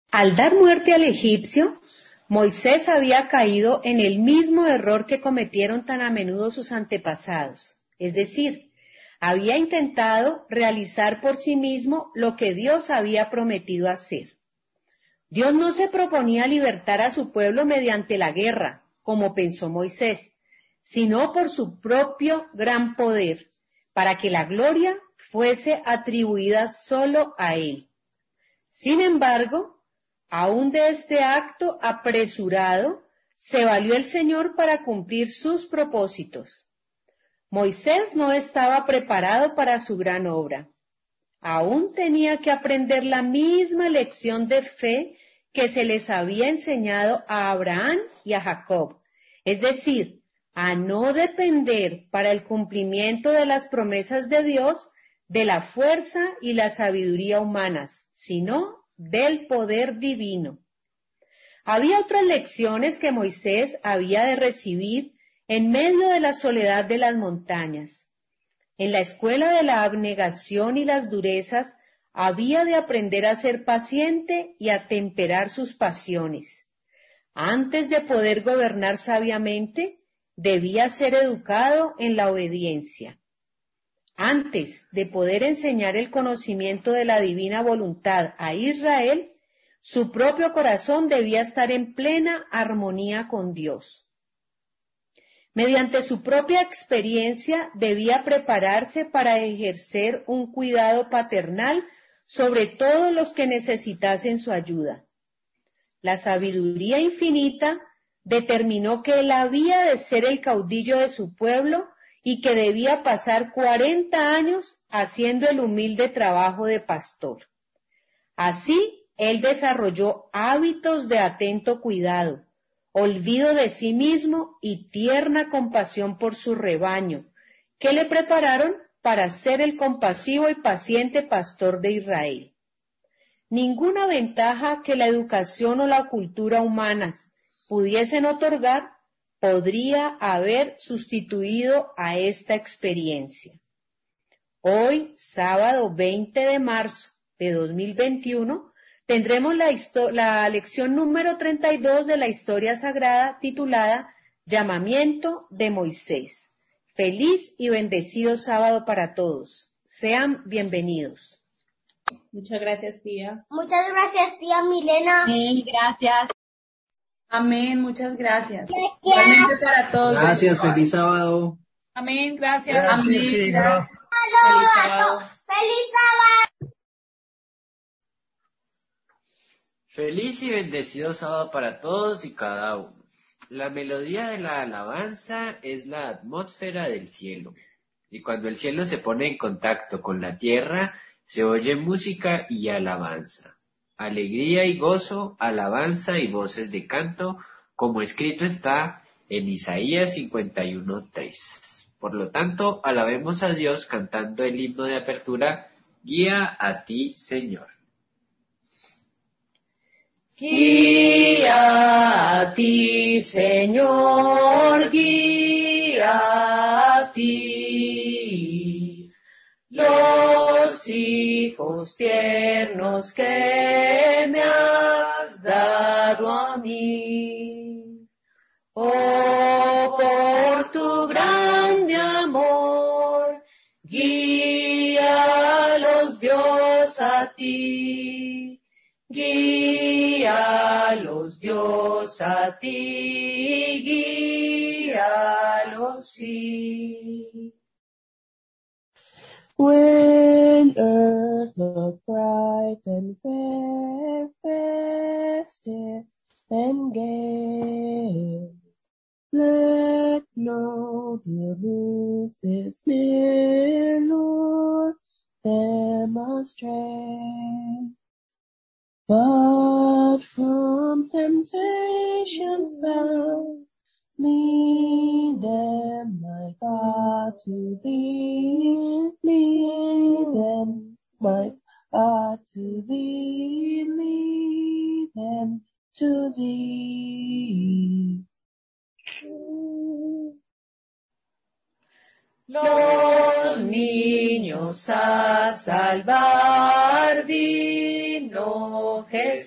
Al dar muerte al egipcio, Moisés había caído en el mismo error que cometieron tan a menudo sus antepasados, es decir, había intentado realizar por sí mismo lo que Dios había prometido hacer. Dios no se proponía libertar a su pueblo mediante la guerra, como pensó Moisés, sino por su propio gran poder, para que la gloria fuese atribuida solo a Él. Sin embargo, aún de este acto apresurado, se valió el Señor para cumplir sus propósitos. Moisés no estaba preparado para su gran obra. Aún tenía que aprender la misma lección de fe que se les había enseñado a Abraham y a Jacob, es decir, a no depender para el cumplimiento de las promesas de Dios de la fuerza y la sabiduría humanas, sino del poder divino. Había otras lecciones que Moisés había de recibir en medio de la soledad de las montañas. En la escuela de la abnegación y las durezas había de aprender a ser paciente y a temperar sus pasiones. Antes de poder gobernar sabiamente, debía ser educado en la obediencia. Antes de poder enseñar el conocimiento de la divina voluntad a Israel, su propio corazón debía estar en plena armonía con Dios. Mediante su propia experiencia debía prepararse para ejercer un cuidado paternal sobre todos los que necesitasen su ayuda. La sabiduría infinita determinó que él había de ser el caudillo de su pueblo y que debía pasar 40 años haciendo el humilde trabajo de pastor. Así, él desarrolló hábitos de atento cuidado, olvido de sí mismo y tierna compasión por su rebaño, que le prepararon para ser el compasivo y paciente pastor de Israel. Ninguna ventaja que la educación o la cultura humanas pudiesen otorgar podría haber sustituido a esta experiencia. Hoy, sábado 20 de marzo de 2021, tendremos la lección número 32 de la historia sagrada titulada Llamamiento de Moisés. Feliz y bendecido sábado para todos. Sean bienvenidos. Muchas gracias, tía. Muchas gracias, tía Milena. Amén, gracias. Amén, muchas gracias. Gracias. Igualmente para todos. Gracias, feliz sábado. Amén, gracias. Gracias, Amén. hija. Feliz sábado. ¡Feliz sábado! Feliz y bendecido sábado para todos y cada uno. La melodía de la alabanza es la atmósfera del cielo, y cuando el cielo se pone en contacto con la tierra, se oye música y alabanza, alegría y gozo, alabanza y voces de canto, como escrito está en Isaías 51:3. Por lo tanto, alabemos a Dios cantando el himno de apertura, Guía a ti, Señor. Guía a ti, Señor, guía a ti. Los hijos tiernos que me has dado a mí. Oh, por tu grande amor, guíalos Dios a ti. Guíalos Dios a ti, guíalos sí. When earth looked bright and fair, festive and gay, let no delusives near lure them astray. But from temptation's bound, lead them, my God, to thee. Lead them, my God, to thee. Lead them to thee. Los niños a salvar vino Cristo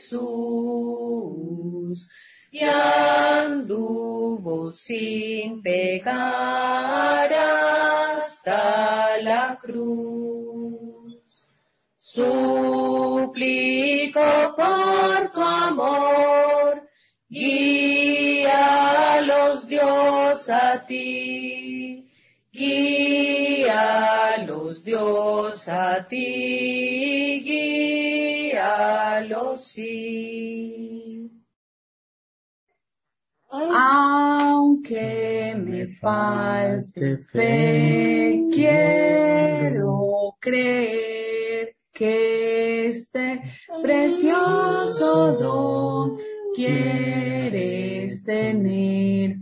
Jesús, y anduvo sin pecar hasta la cruz. Suplico por tu amor, guíalos Dios a ti, guíalos Dios a ti, guíalos sí. Aunque me falte fe, quiero creer que este precioso don quieres tener.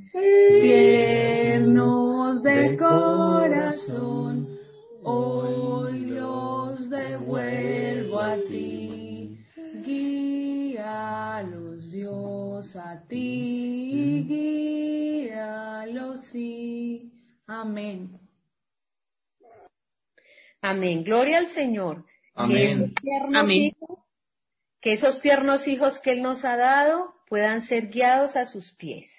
Tiernos de corazón, hoy los devuelvo a ti. Guíalos Dios a ti, guíalos sí. Amén. Amén. Gloria al Señor. Amén. Amén. Que esos tiernos hijos que Él nos ha dado puedan ser guiados a sus pies.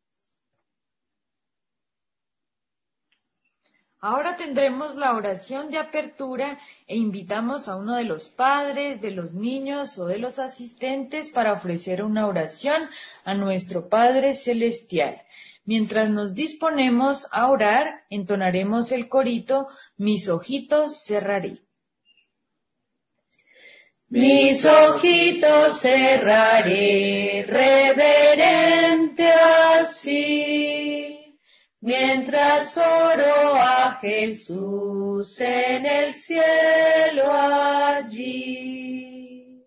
Ahora tendremos la oración de apertura e invitamos a uno de los padres, de los niños o de los asistentes para ofrecer una oración a nuestro Padre Celestial. Mientras nos disponemos a orar, entonaremos el corito Mis ojitos cerraré. Mis ojitos cerraré, reverente así, mientras oro a Jesús en el cielo allí.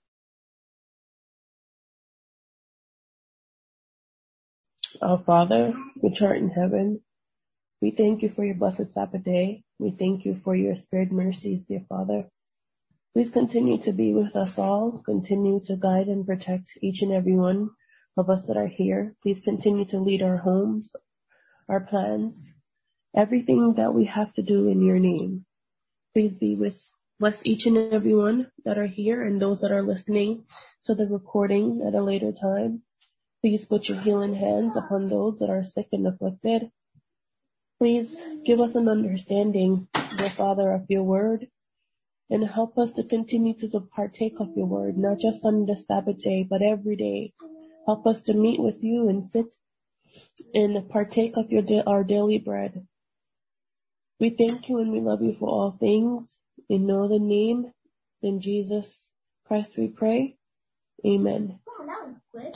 Our Father, which art in heaven, we thank you for your blessed Sabbath day. We thank you for your spared mercies, dear Father. Please continue to be with us all. Continue to guide and protect each and every one of us that are here. Please continue to lead our homes, our plans, everything that we have to do in your name. Please bless each and every one that are here and those that are listening to the recording at a later time. Please put your healing hands upon those that are sick and afflicted. Please give us an understanding, dear Father, of your word, and help us to continue to partake of your word, not just on the Sabbath day, but every day. Help us to meet with you and sit and partake of our daily bread. We thank you and we love you for all things. In no other name than Jesus Christ we pray. Amen. Oh, that was quick.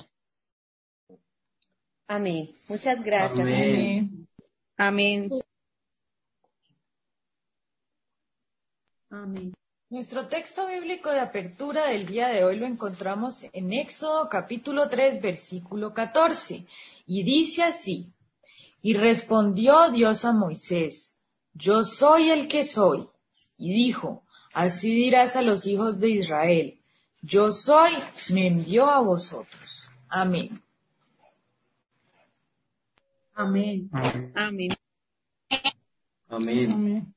Amén. Muchas gracias. Amén. Amén. Amén. Nuestro texto bíblico de apertura del día de hoy lo encontramos en Éxodo capítulo 3, versículo 14, y dice así: Y respondió Dios a Moisés: Yo soy el que soy. Y dijo: Así dirás a los hijos de Israel: Yo soy, me envió a vosotros. Amén. Amén. Amén. Amén. Amén. Amén.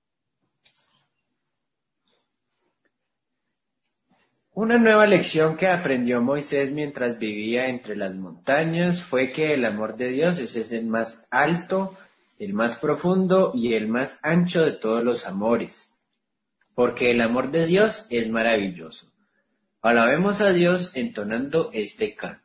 Una nueva lección que aprendió Moisés mientras vivía entre las montañas fue que el amor de Dios es el más alto, el más profundo y el más ancho de todos los amores, porque el amor de Dios es maravilloso. Alabemos a Dios entonando este canto.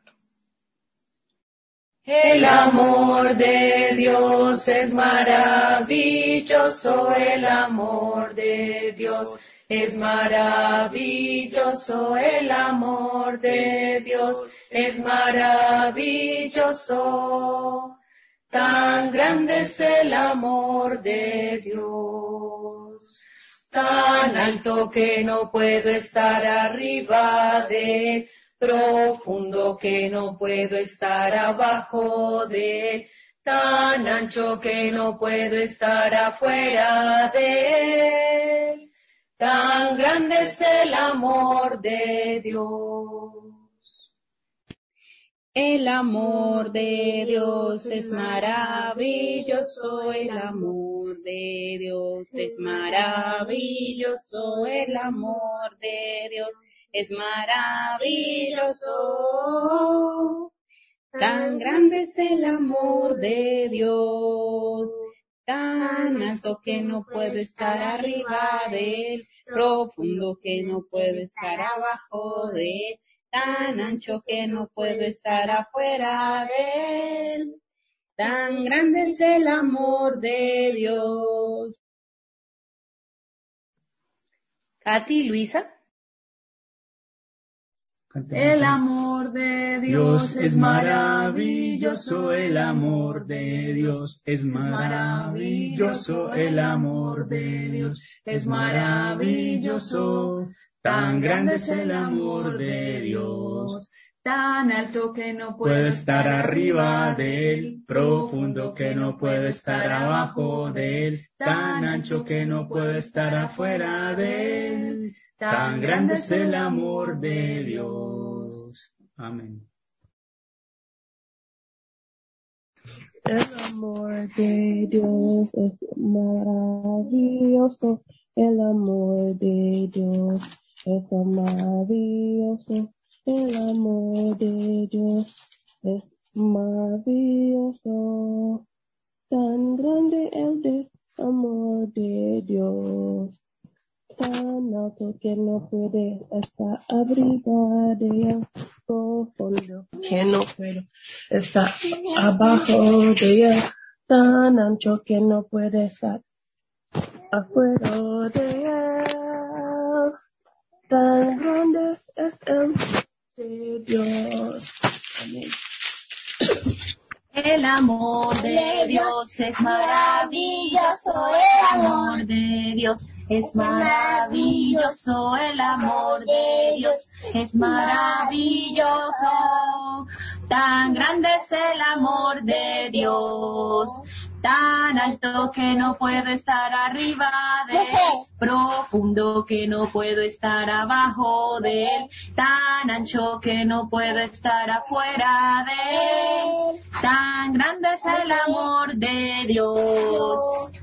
El amor de Dios es maravilloso, el amor de Dios es maravilloso, el amor de Dios es maravilloso. Tan grande es el amor de Dios, tan alto que no puedo estar arriba de él, profundo que no puedo estar abajo de él, tan ancho que no puedo estar afuera de él. Tan grande es el amor de Dios. El amor de Dios es maravilloso, el amor de Dios es maravilloso, el amor de Dios es maravilloso. Tan grande es el amor de Dios, tan alto que no puedo estar arriba de él, profundo que no puedo estar abajo de él, tan ancho que no puedo estar afuera de él. Tan grande es el amor de Dios. Katy y Luisa. El amor de Dios es maravilloso, el amor de Dios es maravilloso, el amor de Dios es maravilloso. Tan grande es el amor de Dios, tan alto que no puedo estar arriba de él, profundo que no puedo estar abajo de él, tan ancho que no puedo estar afuera de él. Tan grande es el amor de Dios. Amén. El amor de Dios es maravilloso. El amor de Dios es maravilloso. El amor de Dios es maravilloso. Tan grande el amor de Dios. Tan alto que no puede estar arriba de él, profundo que no puede estar abajo de él, tan ancho que no puede estar afuera de él, tan grande es el de Dios. Amén. El amor de Dios es maravilloso, el amor de Dios es maravilloso, el amor de Dios es maravilloso. Tan grande es el amor de Dios, tan alto que no puedo estar arriba de él, profundo que no puedo estar abajo de él, tan ancho que no puedo estar afuera de él. Tan grande es el amor de Dios.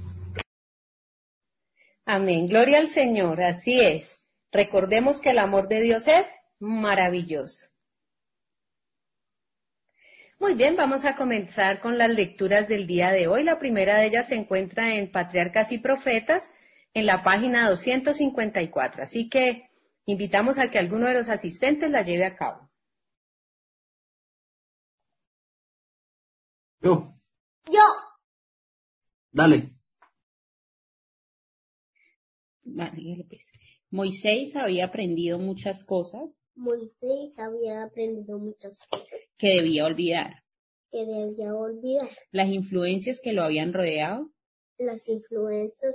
Amén. Gloria al Señor. Así es. Recordemos que el amor de Dios es maravilloso. Muy bien, vamos a comenzar con las lecturas del día de hoy. La primera de ellas se encuentra en Patriarcas y Profetas, en la página 254. Así que invitamos a que alguno de los asistentes la lleve a cabo. Yo. Yo. Dale. Vale, pues. Moisés había aprendido muchas cosas Moisés había aprendido muchas cosas que debía olvidar. que debía olvidar. Las influencias que lo habían rodeado Las influencias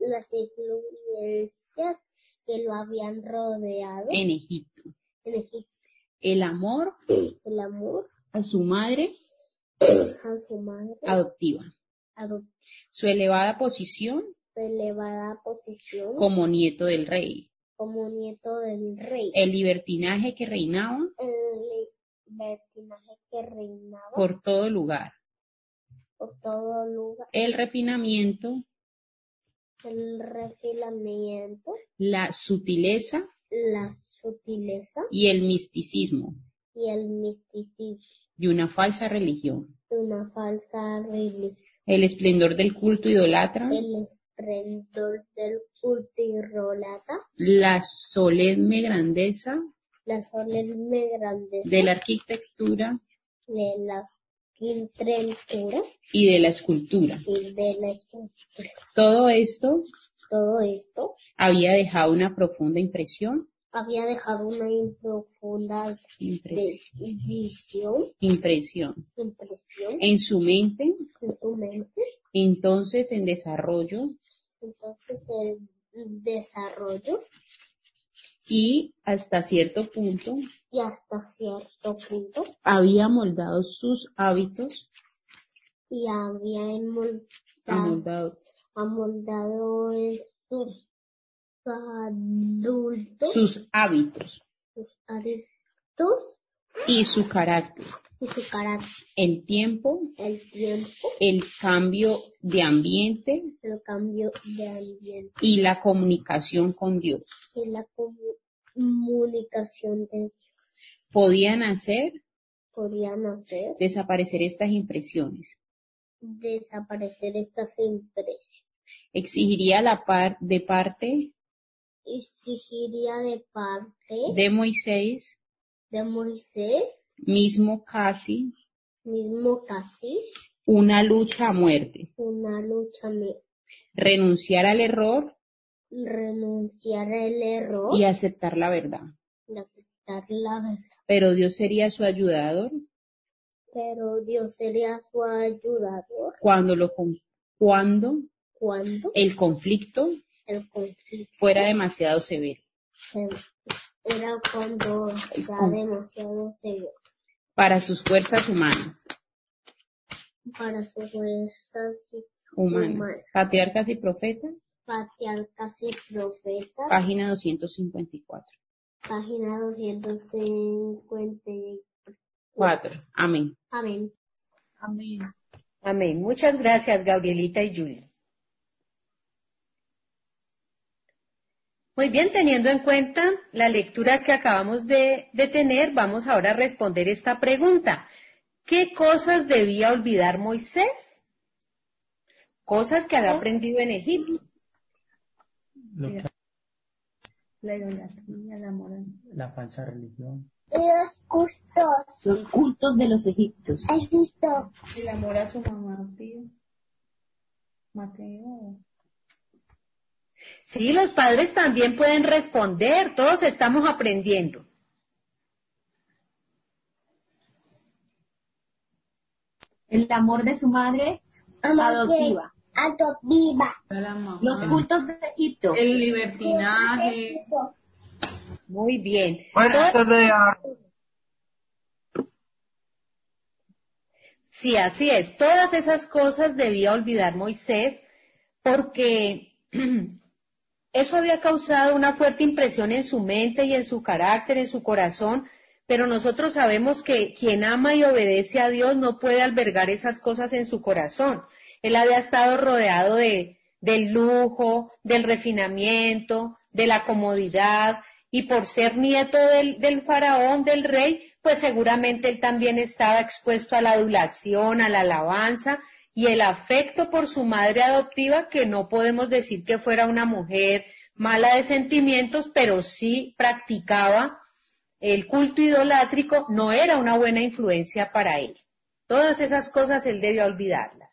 que lo habían rodeado en Egipto. en Egipto. El amor El amor a su madre a su madre adoptiva. Su elevada posición su elevada posición como nieto del rey. como nieto del rey. El libertinaje que reinaba El libertinaje que reinaba por todo lugar. por todo lugar. El refinamiento, El refinamiento, la sutileza la sutileza y el misticismo y el misticismo de una falsa religión. de una falsa religión. El esplendor del culto idolatra, El esplendor del culto idólatra, la solemne grandeza la solemne grandeza de la arquitectura de la arquitectura y de la escultura. y de la escultura. Todo esto Todo esto había dejado una profunda impresión había dejado una profunda impresión en su mente, en su mente. entonces en desarrollo Entonces el desarrollo y hasta cierto punto y hasta cierto punto había moldado sus hábitos, y había amoldado sus adultos, sus hábitos sus adictos y su carácter. y su carácter. El tiempo, El tiempo, el cambio de ambiente el cambio de ambiente y la comunicación con Dios. y la comunicación de Dios. Podían hacer Podían hacer desaparecer estas impresiones. desaparecer estas impresiones. Exigiría de parte Exigiría de parte de Moisés de Moisés mismo casi una una lucha a muerte. lucha, Renunciar al error renunciar al error y aceptar la verdad. y aceptar la verdad. Pero Dios sería su ayudador Pero Dios sería su ayudador cuando cuando el conflicto el conflicto fuera demasiado severo. era cuando ya demasiado severo Para sus fuerzas humanas. para sus fuerzas Humanas. Patriarcas y Profetas, patriarcas y profetas, página 254. página 254. 4. Amén. Amén. Amén. Amén. Muchas gracias, Gabrielita y Julie. Muy bien, teniendo en cuenta la lectura que acabamos de tener, vamos ahora a responder esta pregunta. ¿Qué cosas debía olvidar Moisés? Cosas que había aprendido en Egipto. La idolatría, la falsa religión. Los cultos. Los cultos de los egipcios. Egipto. El amor a su mamá, tío. Mateo. Sí, los padres también pueden responder, todos estamos aprendiendo. El amor de su madre adoptiva. Adoptiva. La mamá. Los cultos de Egipto. El libertinaje. Muy bien. Sí, así es. Todas esas cosas debía olvidar Moisés porque eso había causado una fuerte impresión en su mente y en su carácter, en su corazón, pero nosotros sabemos que quien ama y obedece a Dios no puede albergar esas cosas en su corazón. Él había estado rodeado del lujo, del refinamiento, de la comodidad, y por ser nieto del faraón, del rey, pues seguramente él también estaba expuesto a la adulación, a la alabanza y el afecto por su madre adoptiva, que no podemos decir que fuera una mujer mala de sentimientos, pero sí practicaba el culto idolátrico, no era una buena influencia para él. Todas esas cosas él debió olvidarlas.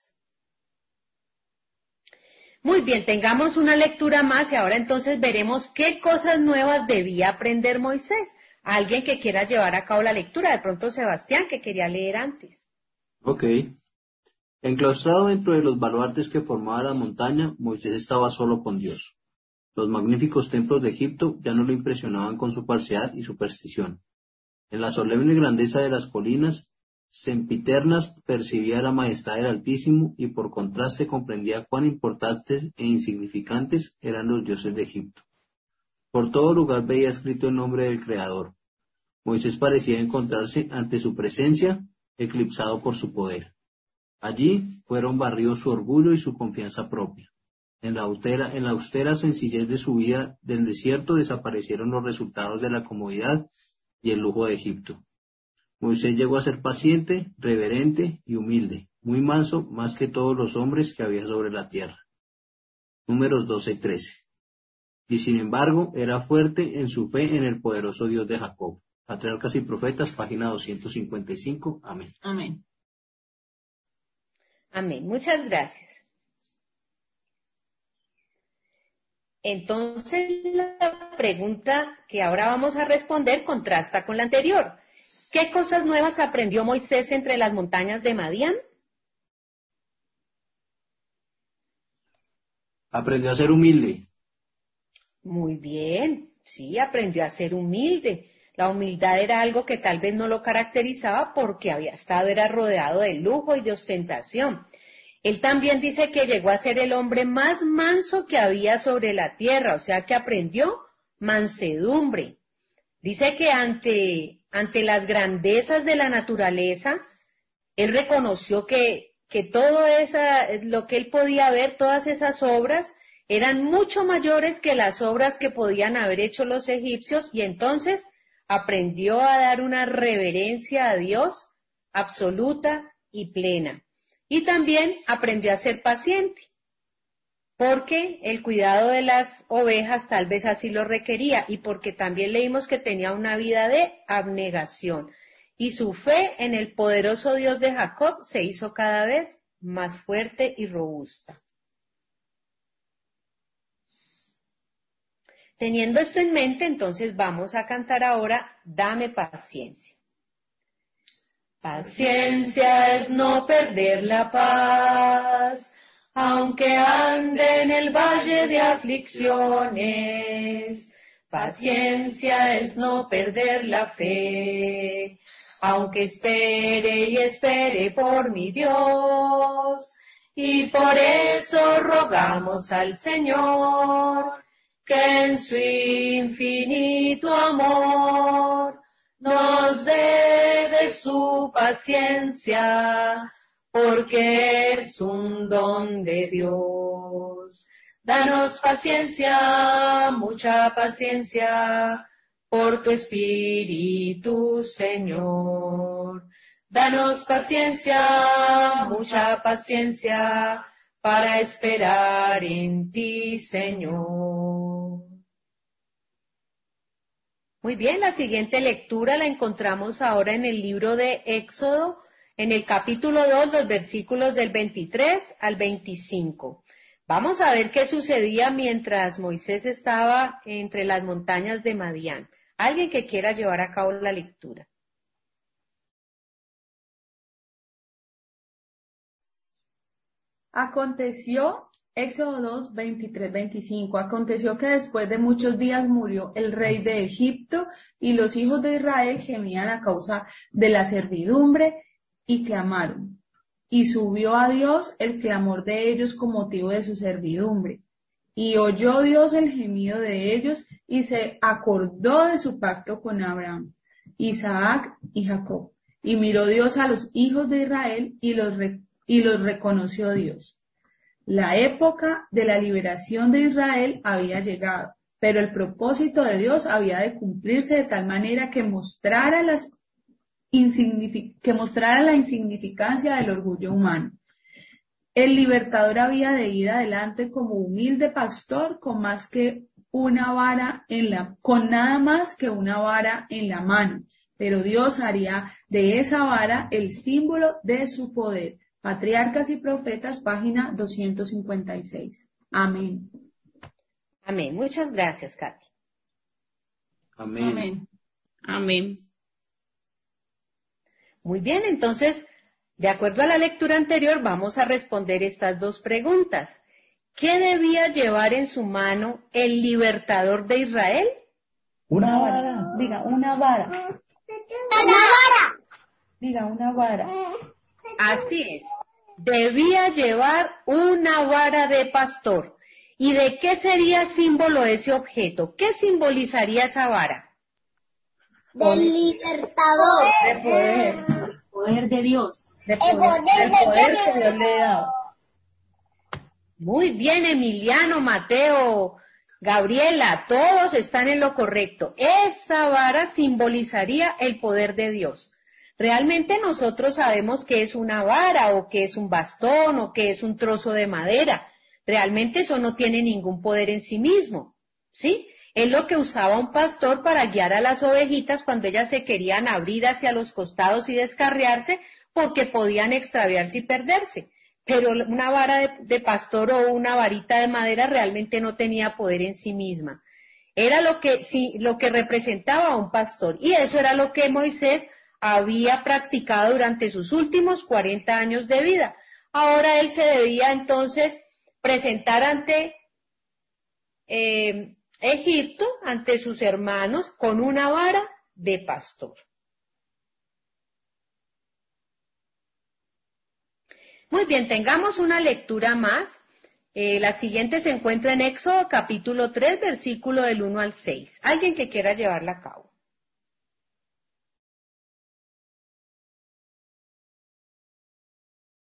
Muy bien, tengamos una lectura más y ahora entonces veremos qué cosas nuevas debía aprender Moisés. Alguien que quiera llevar a cabo la lectura, de pronto Sebastián, que quería leer antes. Ok. Enclaustrado dentro de los baluartes que formaba la montaña, Moisés estaba solo con Dios. Los magníficos templos de Egipto ya no lo impresionaban con su falsedad y superstición. En la solemne grandeza de las colinas sempiternas percibía la majestad del Altísimo y por contraste comprendía cuán importantes e insignificantes eran los dioses de Egipto. Por todo lugar veía escrito el nombre del Creador. Moisés parecía encontrarse ante su presencia, eclipsado por su poder. Allí fueron barridos su orgullo y su confianza propia. En la austera sencillez de su vida del desierto desaparecieron los resultados de la comodidad y el lujo de Egipto. Moisés llegó a ser paciente, reverente y humilde, muy manso más que todos los hombres que había sobre la tierra. Números 12:13. Y sin embargo, era fuerte en su fe en el poderoso Dios de Jacob. Patriarcas y Profetas, página 255. Amén. Amén. Amén. Muchas gracias. Entonces, la pregunta que ahora vamos a responder contrasta con la anterior. ¿Qué cosas nuevas aprendió Moisés entre las montañas de Madián? Aprendió a ser humilde. Muy bien, sí, aprendió a ser humilde. La humildad era algo que tal vez no lo caracterizaba porque era rodeado de lujo y de ostentación. Él también dice que llegó a ser el hombre más manso que había sobre la tierra, o sea que aprendió mansedumbre. Dice que ante las grandezas de la naturaleza, él reconoció que todo lo que él podía ver, todas esas obras, eran mucho mayores que las obras que podían haber hecho los egipcios, y entonces aprendió a dar una reverencia a Dios absoluta y plena. Y también aprendió a ser paciente, porque el cuidado de las ovejas tal vez así lo requería, y porque también leímos que tenía una vida de abnegación, y su fe en el poderoso Dios de Jacob se hizo cada vez más fuerte y robusta. Teniendo esto en mente, entonces vamos a cantar ahora Dame paciencia. Paciencia es no perder la paz, aunque ande en el valle de aflicciones. Paciencia es no perder la fe, aunque espere y espere por mi Dios. Y por eso rogamos al Señor que en su infinito amor nos dé de su paciencia, porque es un don de Dios. Danos paciencia, mucha paciencia, por tu Espíritu, Señor. Danos paciencia, mucha paciencia, para esperar en ti, Señor. Muy bien, la siguiente lectura la encontramos ahora en el libro de Éxodo, en el capítulo 2, los versículos del 23 al 25. Vamos a ver qué sucedía mientras Moisés estaba entre las montañas de Madián. Alguien que quiera llevar a cabo la lectura. Aconteció, Éxodo 2, 23, 25, aconteció que después de muchos días murió el rey de Egipto, y los hijos de Israel gemían a causa de la servidumbre y clamaron. Y subió a Dios el clamor de ellos con motivo de su servidumbre. Y oyó Dios el gemido de ellos, y se acordó de su pacto con Abraham, Isaac y Jacob. Y miró Dios a los hijos de Israel, y los reconoció Dios. La época de la liberación de Israel había llegado, pero el propósito de Dios había de cumplirse de tal manera que mostrara la insignificancia del orgullo humano. El libertador había de ir adelante como humilde pastor con nada más que una vara en la mano, pero Dios haría de esa vara el símbolo de su poder. Patriarcas y Profetas, página 256. Amén. Amén. Muchas gracias, Katy. Amén. Amén. Amén. Muy bien, entonces, de acuerdo a la lectura anterior, vamos a responder estas dos preguntas. ¿Qué debía llevar en su mano el libertador de Israel? Una vara. Diga, una vara. ¡Una vara! Diga, una vara. Así es. Debía llevar una vara de pastor. ¿Y de qué sería símbolo ese objeto? ¿Qué simbolizaría esa vara? Del libertador. De poder. El poder de Dios. De El poder el de poder Dios. que Dios le ha dado. Muy bien, Emiliano, Mateo, Gabriela, todos están en lo correcto. Esa vara simbolizaría el poder de Dios. Realmente nosotros sabemos que es una vara, o que es un bastón, o que es un trozo de madera. Realmente eso no tiene ningún poder en sí mismo, ¿sí? Es lo que usaba un pastor para guiar a las ovejitas cuando ellas se querían abrir hacia los costados y descarriarse, porque podían extraviarse y perderse. Pero una vara de pastor o una varita de madera realmente no tenía poder en sí misma. Era lo que representaba a un pastor, y eso era lo que Moisés había practicado durante sus últimos 40 años de vida. Ahora él se debía entonces presentar ante Egipto, ante sus hermanos, con una vara de pastor. Muy bien, tengamos una lectura más. La siguiente se encuentra en Éxodo capítulo 3, versículo del 1 al 6. ¿Alguien que quiera llevarla a cabo?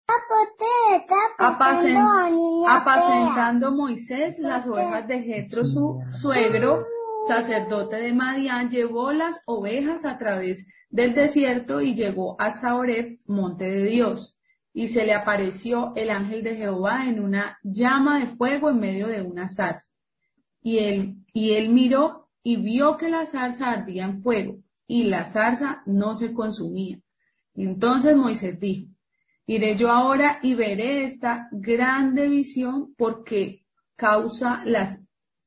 Apacentando Moisés las ovejas de Jetro, su suegro, sacerdote de Madián, llevó las ovejas a través del desierto y llegó hasta Horeb, monte de Dios. Y se le apareció el ángel de Jehová en una llama de fuego en medio de una zarza. Y él miró y vio que la zarza ardía en fuego, y la zarza no se consumía. Entonces Moisés dijo: iré yo ahora y veré esta grande visión, porque causa la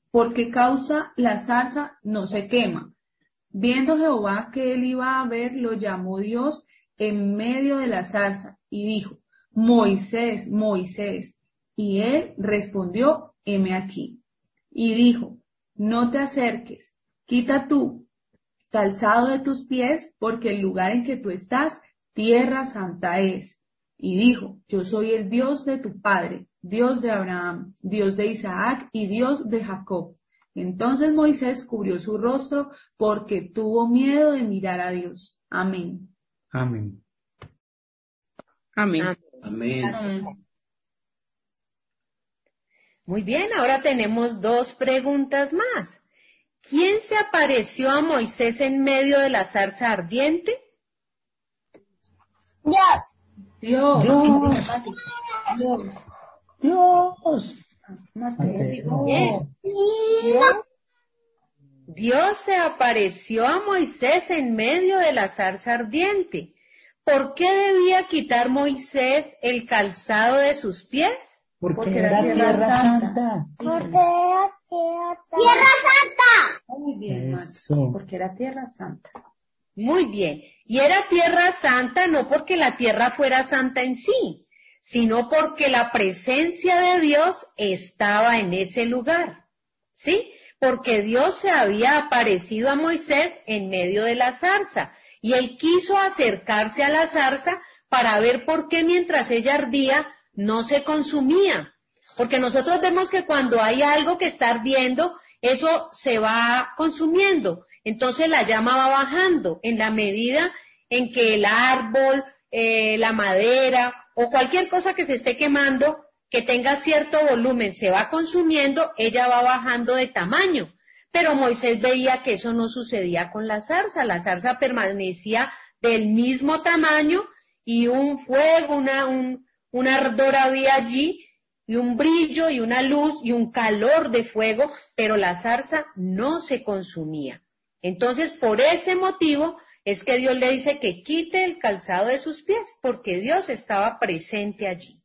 zarza no se quema. Viendo Jehová que él iba a ver, lo llamó Dios en medio de la zarza y dijo: Moisés, Moisés. Y él respondió: heme aquí. Y dijo: no te acerques, quita tu calzado de tus pies, porque el lugar en que tú estás, tierra santa es. Y dijo: yo soy el Dios de tu padre, Dios de Abraham, Dios de Isaac y Dios de Jacob. Entonces Moisés cubrió su rostro porque tuvo miedo de mirar a Dios. Amén. Amén. Amén. Amén. Muy bien, ahora tenemos 2 preguntas más. ¿Quién se apareció a Moisés en medio de la zarza ardiente? Dios. Bien. Dios se apareció a Moisés en medio de la zarza ardiente. ¿Por qué debía quitar Moisés el calzado de sus pies? Porque era Tierra Santa. ¡Tierra Santa! Muy bien, Eso. porque era Tierra Santa. Muy bien. Y era Tierra Santa no porque la tierra fuera santa en sí, sino porque la presencia de Dios estaba en ese lugar. ¿Sí? Porque Dios se había aparecido a Moisés en medio de la zarza, y él quiso acercarse a la zarza para ver por qué mientras ella ardía no se consumía. Porque nosotros vemos que cuando hay algo que está ardiendo, eso se va consumiendo. Entonces la llama va bajando en la medida en que el árbol, la madera o cualquier cosa que se esté quemando, que tenga cierto volumen, se va consumiendo, ella va bajando de tamaño. Pero Moisés veía que eso no sucedía con la zarza permanecía del mismo tamaño y un fuego, un ardor había allí, y un brillo y una luz y un calor de fuego, pero la zarza no se consumía. Entonces, por ese motivo es que Dios le dice que quite el calzado de sus pies, porque Dios estaba presente allí.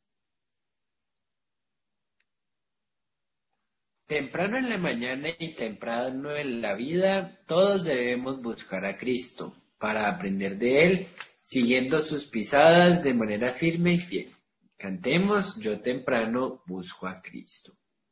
Temprano en la mañana y temprano en la vida, todos debemos buscar a Cristo para aprender de Él, siguiendo sus pisadas de manera firme y fiel. Cantemos: yo temprano busco a Cristo.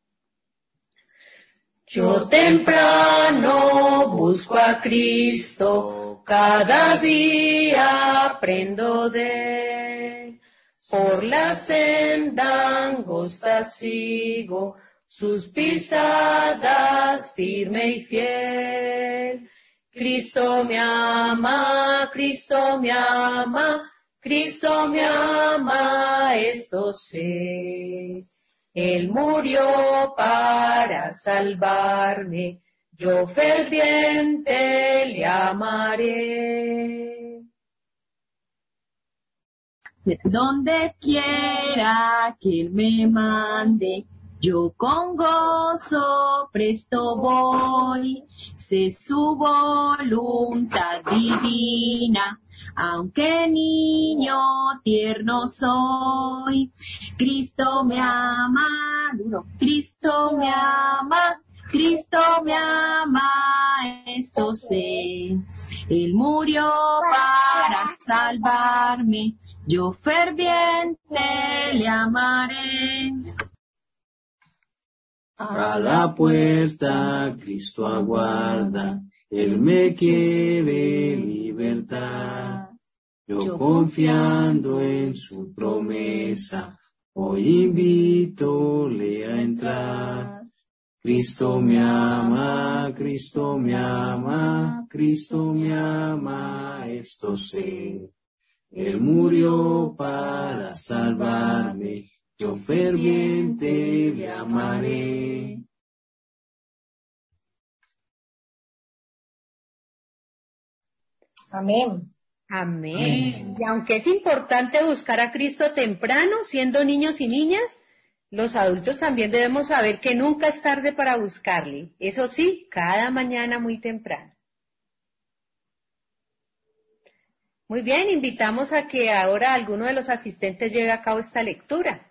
Yo temprano busco a Cristo, cada día aprendo de Él. Por la senda angosta sigo, sus pisadas firme y fiel. Cristo me ama, Cristo me ama, Cristo me ama, esto sé. Él murió para salvarme, yo ferviente le amaré. Donde quiera que Él me mande, yo con gozo presto voy. Sé su voluntad divina, aunque niño tierno soy. Cristo me ama, Cristo me ama, Cristo me ama, esto sé. Él murió para salvarme, yo ferviente le amaré. A la puerta Cristo aguarda, Él me quiere libertar. Yo confiando en su promesa, hoy invíto-le a entrar. Cristo me ama, Cristo me ama, Cristo me ama, esto sé. Él murió para salvarme, yo ferviente le amaré. Amén. Amén. Y aunque es importante buscar a Cristo temprano, siendo niños y niñas, los adultos también debemos saber que nunca es tarde para buscarle. Eso sí, cada mañana muy temprano. Muy bien, invitamos a que ahora alguno de los asistentes lleve a cabo esta lectura.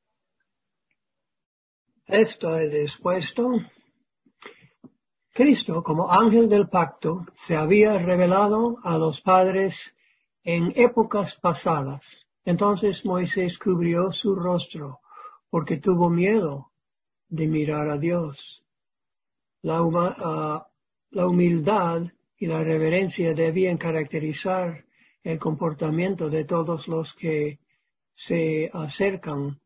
Estoy dispuesto. Cristo, como ángel del pacto, se había revelado a los padres en épocas pasadas. Entonces Moisés cubrió su rostro porque tuvo miedo de mirar a Dios. La humildad y la reverencia debían caracterizar el comportamiento de todos los que se acercan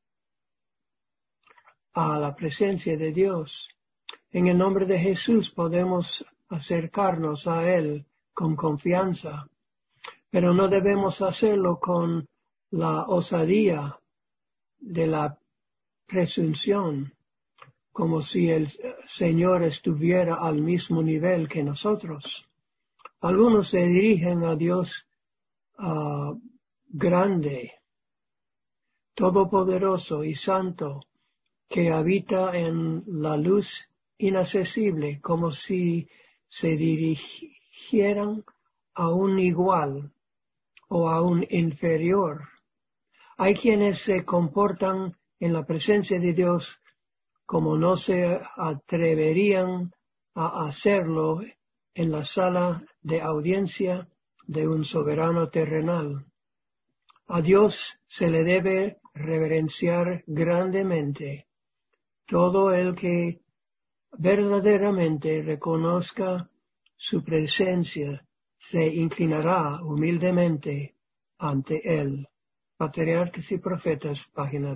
a la presencia de Dios. En el nombre de Jesús podemos acercarnos a Él con confianza, pero no debemos hacerlo con la osadía de la presunción, como si el Señor estuviera al mismo nivel que nosotros. Algunos se dirigen a Dios grande, todopoderoso y santo, que habita en la luz inaccesible, como si se dirigieran a un igual o a un inferior. Hay quienes se comportan en la presencia de Dios como no se atreverían a hacerlo en la sala de audiencia de un soberano terrenal. A Dios se le debe reverenciar grandemente. Todo el que verdaderamente reconozca su presencia se inclinará humildemente ante él. Patriarcas y Profetas, página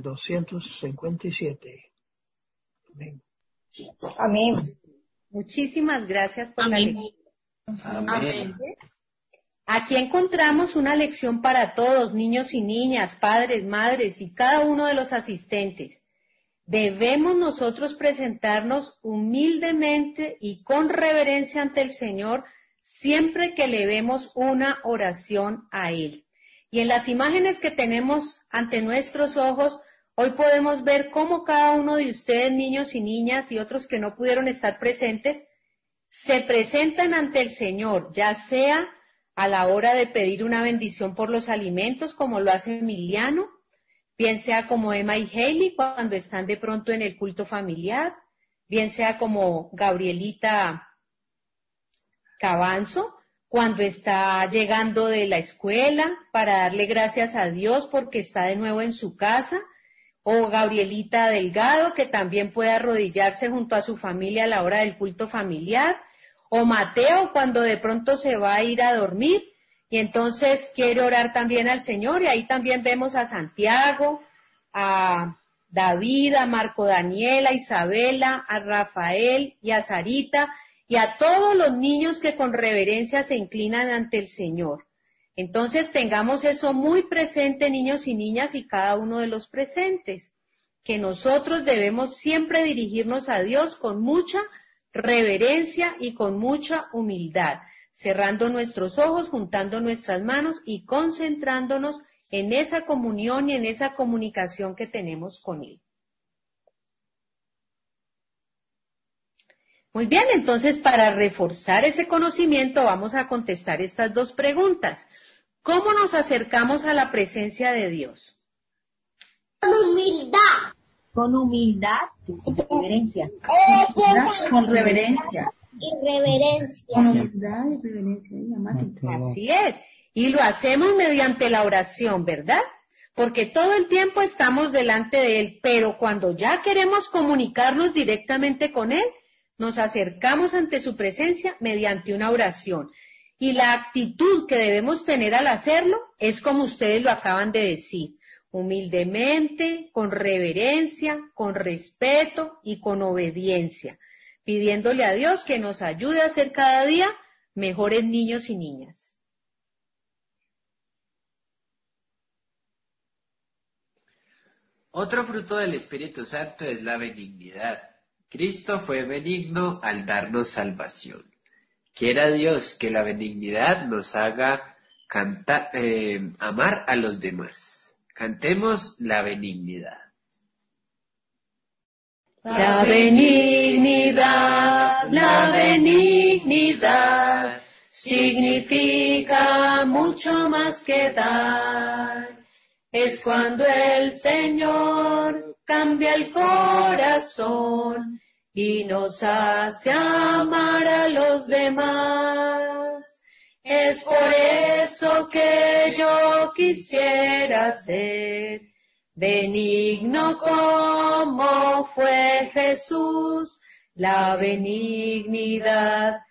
257. Amén. Amén. Muchísimas gracias por la lectura. Amén. Aquí encontramos una lección para todos, niños y niñas, padres, madres y cada uno de los asistentes. Debemos nosotros presentarnos humildemente y con reverencia ante el Señor siempre que elevemos una oración a Él. Y en las imágenes que tenemos ante nuestros ojos, hoy podemos ver cómo cada uno de ustedes, niños y niñas y otros que no pudieron estar presentes, se presentan ante el Señor, ya sea a la hora de pedir una bendición por los alimentos, como lo hace Emiliano, bien sea como Emma y Hailey cuando están de pronto en el culto familiar, bien sea como Gabrielita Cabanzo cuando está llegando de la escuela para darle gracias a Dios porque está de nuevo en su casa, o Gabrielita Delgado que también puede arrodillarse junto a su familia a la hora del culto familiar, o Mateo cuando de pronto se va a ir a dormir y entonces quiere orar también al Señor, y ahí también vemos a Santiago, a David, a Marco Daniel, a Isabela, a Rafael y a Sarita, y a todos los niños que con reverencia se inclinan ante el Señor. Entonces tengamos eso muy presente, niños y niñas, y cada uno de los presentes, que nosotros debemos siempre dirigirnos a Dios con mucha reverencia y con mucha humildad, cerrando nuestros ojos, juntando nuestras manos y concentrándonos en esa comunión y en esa comunicación que tenemos con Él. Muy bien, entonces para reforzar ese conocimiento vamos a contestar estas dos preguntas. ¿Cómo nos acercamos a la presencia de Dios? Con humildad. Con humildad y reverencia. Con reverencia. Y reverencia. Con humildad y reverencia. Así es. Y lo hacemos mediante la oración, ¿verdad? Porque todo el tiempo estamos delante de Él, pero cuando ya queremos comunicarnos directamente con Él, nos acercamos ante su presencia mediante una oración. Y la actitud que debemos tener al hacerlo es como ustedes lo acaban de decir, humildemente, con reverencia, con respeto y con obediencia, pidiéndole a Dios que nos ayude a ser cada día mejores niños y niñas. Otro fruto del Espíritu Santo es la benignidad. Cristo fue benigno al darnos salvación. Quiera Dios que la benignidad nos haga amar a los demás. Cantemos la benignidad. La benignidad significa mucho más que dar. Es cuando el Señor cambia el corazón y nos hace amar a los demás. Es por eso que yo quisiera ser benigno como fue Jesús. La benignidad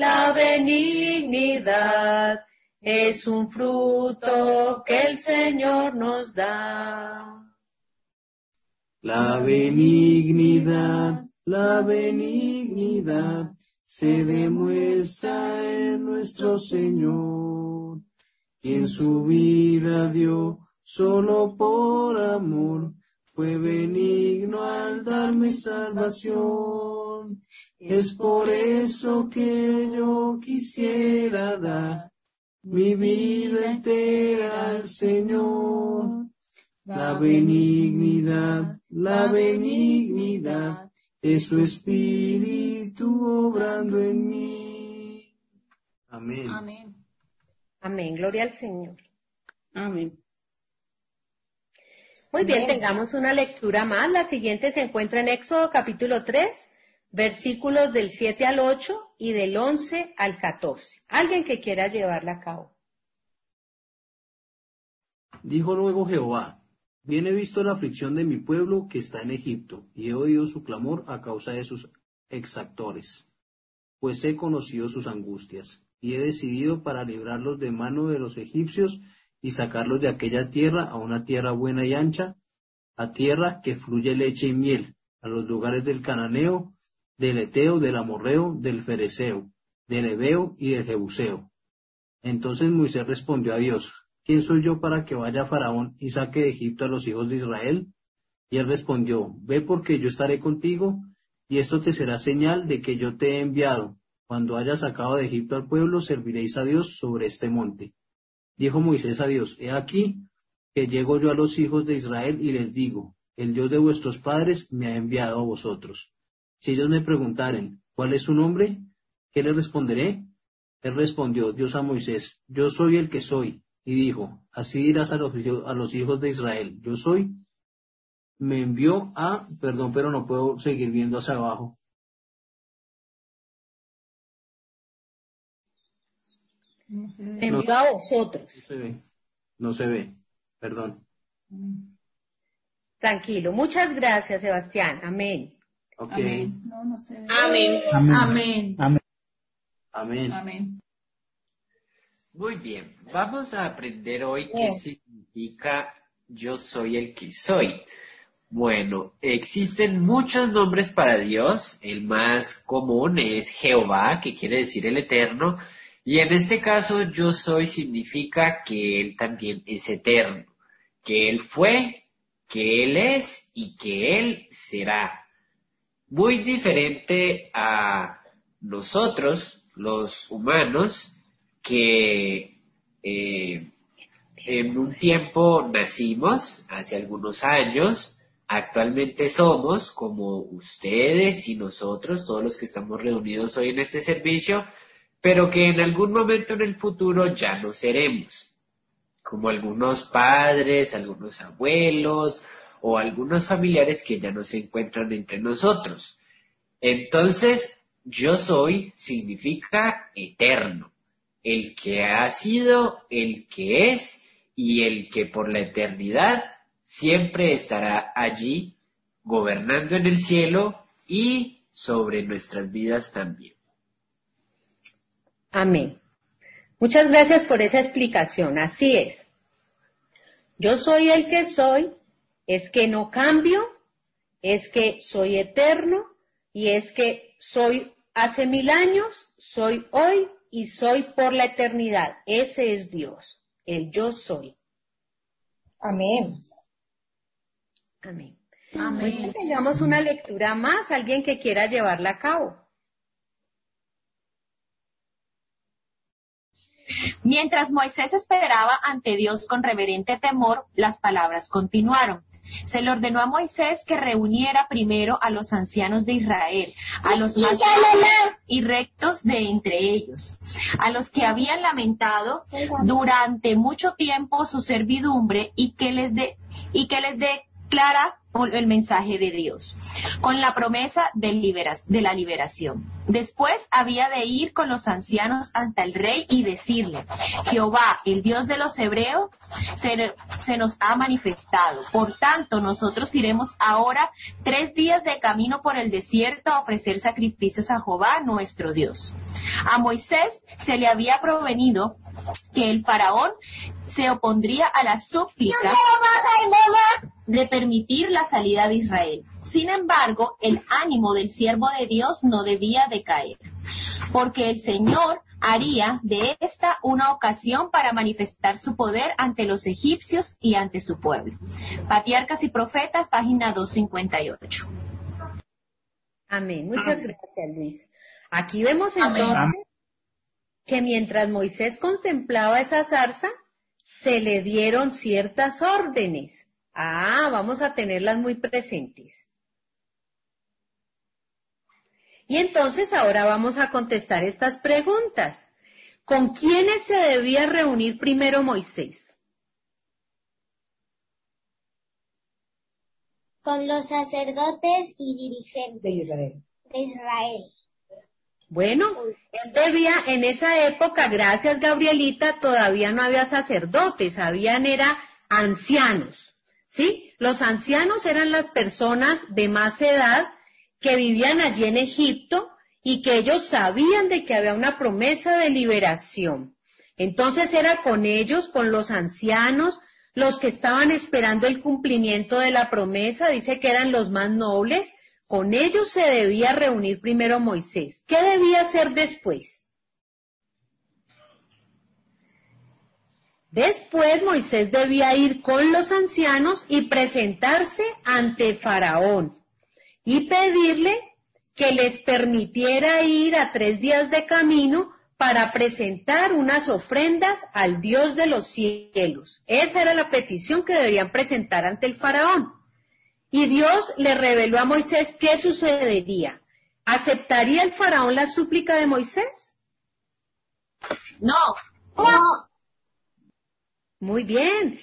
es un fruto que el Señor nos da. La benignidad se demuestra en nuestro Señor, quien su vida dio solo por amor, fue benigno al darme salvación. Es por eso que yo quisiera dar mi vida entera al Señor. La benignidad es su espíritu obrando en mí. Amén. Amén. Amén. Gloria al Señor. Amén. Muy bien, tengamos una lectura más. La siguiente se encuentra en Éxodo capítulo 3, versículos del 7 al 8 y del 11 al 14. ¿Alguien que quiera llevarla a cabo? Dijo luego Jehová: Bien he visto la aflicción de mi pueblo que está en Egipto, y he oído su clamor a causa de sus exactores, pues he conocido sus angustias, y he decidido para librarlos de mano de los egipcios y sacarlos de aquella tierra a una tierra buena y ancha, a tierra que fluye leche y miel, a los lugares del cananeo, del eteo, del amorreo, del fereceo, del heveo y del jebuseo. Entonces Moisés respondió a Dios: ¿Quién soy yo para que vaya a Faraón y saque de Egipto a los hijos de Israel? Y él respondió: Ve, porque yo estaré contigo, y esto te será señal de que yo te he enviado. Cuando hayas sacado de Egipto al pueblo, serviréis a Dios sobre este monte. Dijo Moisés a Dios: He aquí que llego yo a los hijos de Israel y les digo: El Dios de vuestros padres me ha enviado a vosotros. Si ellos me preguntaren: ¿Cuál es su nombre? ¿Qué les responderé? Él respondió Dios a Moisés: Yo soy el que soy. Y dijo: Así dirás a los hijos de Israel: Yo soy, me envió a... Perdón, pero no puedo seguir viendo hacia abajo. Me envió a vosotros. No se ve, perdón. Tranquilo. Muchas gracias, Sebastián. Amén. Okay. Amén. No se ve. Amén. Amén. Amén. Amén. Amén. Muy bien, vamos a aprender hoy qué significa yo soy el que soy. Bueno, existen muchos nombres para Dios. El más común es Jehová, que quiere decir el Eterno. Y en este caso, yo soy significa que Él también es eterno. Que Él fue, que Él es y que Él será. Muy diferente a nosotros, los humanos, que en un tiempo nacimos, hace algunos años, actualmente somos como ustedes y nosotros, todos los que estamos reunidos hoy en este servicio, pero que en algún momento en el futuro ya no seremos, como algunos padres, algunos abuelos o algunos familiares que ya no se encuentran entre nosotros. Entonces, yo soy significa eterno, el que ha sido, el que es y el que por la eternidad siempre estará allí, gobernando en el cielo y sobre nuestras vidas también. Amén. Muchas gracias por esa explicación. Así es. Yo soy el que soy, es que no cambio, es que soy eterno y es que soy hace 1000 años, soy hoy y soy por la eternidad. Ese es Dios, el yo soy. Amén. Amén. Amén. Muy bien, tengamos una lectura más, alguien que quiera llevarla a cabo. Mientras Moisés esperaba ante Dios con reverente temor, las palabras continuaron. Se le ordenó a Moisés que reuniera primero a los ancianos de Israel, a los más sabios y rectos de entre ellos, a los que habían lamentado durante mucho tiempo su servidumbre y que les declara el mensaje de Dios, con la promesa de la liberación. Después había de ir con los ancianos ante el rey y decirle: Jehová, el Dios de los hebreos, se nos ha manifestado. Por tanto, nosotros iremos ahora 3 días de camino por el desierto a ofrecer sacrificios a Jehová, nuestro Dios. A Moisés se le había provenido que el faraón se opondría a la súplica de permitir la salida de Israel. Sin embargo, el ánimo del siervo de Dios no debía decaer, porque el Señor haría de esta una ocasión para manifestar su poder ante los egipcios y ante su pueblo. Patriarcas y Profetas, página 258. Amén. Muchas gracias, Luis. Aquí vemos entonces que mientras Moisés contemplaba esa zarza, se le dieron ciertas órdenes. Vamos a tenerlas muy presentes. Y entonces ahora vamos a contestar estas preguntas. ¿Con quiénes se debía reunir primero Moisés? Con los sacerdotes y dirigentes De Israel. de Israel. Bueno, él debía, en esa época, gracias Gabrielita, todavía no había sacerdotes, era ancianos, ¿sí? Los ancianos eran las personas de más edad que vivían allí en Egipto y que ellos sabían de que había una promesa de liberación. Entonces era con ellos, con los ancianos, los que estaban esperando el cumplimiento de la promesa, dice que eran los más nobles. Con ellos se debía reunir primero Moisés. ¿Qué debía hacer después? Después Moisés debía ir con los ancianos y presentarse ante Faraón y pedirle que les permitiera ir a 3 días de camino para presentar unas ofrendas al Dios de los cielos. Esa era la petición que deberían presentar ante el Faraón. Y Dios le reveló a Moisés qué sucedería. ¿Aceptaría el faraón la súplica de Moisés? No. Muy bien.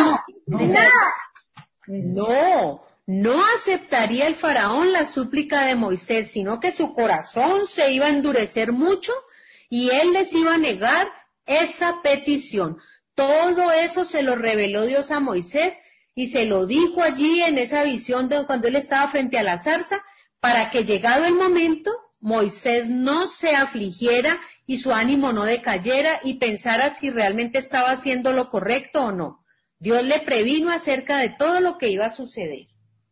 No. No aceptaría el faraón la súplica de Moisés, sino que su corazón se iba a endurecer mucho y él les iba a negar esa petición. Todo eso se lo reveló Dios a Moisés y se lo dijo allí en esa visión de cuando él estaba frente a la zarza, para que llegado el momento, Moisés no se afligiera y su ánimo no decayera y pensara si realmente estaba haciendo lo correcto o no. Dios le previno acerca de todo lo que iba a suceder.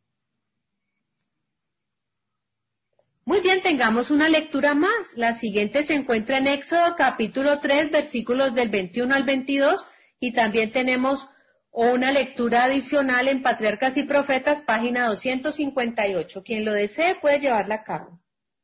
Muy bien, tengamos una lectura más. La siguiente se encuentra en Éxodo capítulo 3, versículos del 21 al 22, y también tenemos una lectura adicional en Patriarcas y Profetas, página 258. Quien lo desee puede llevarla a cabo.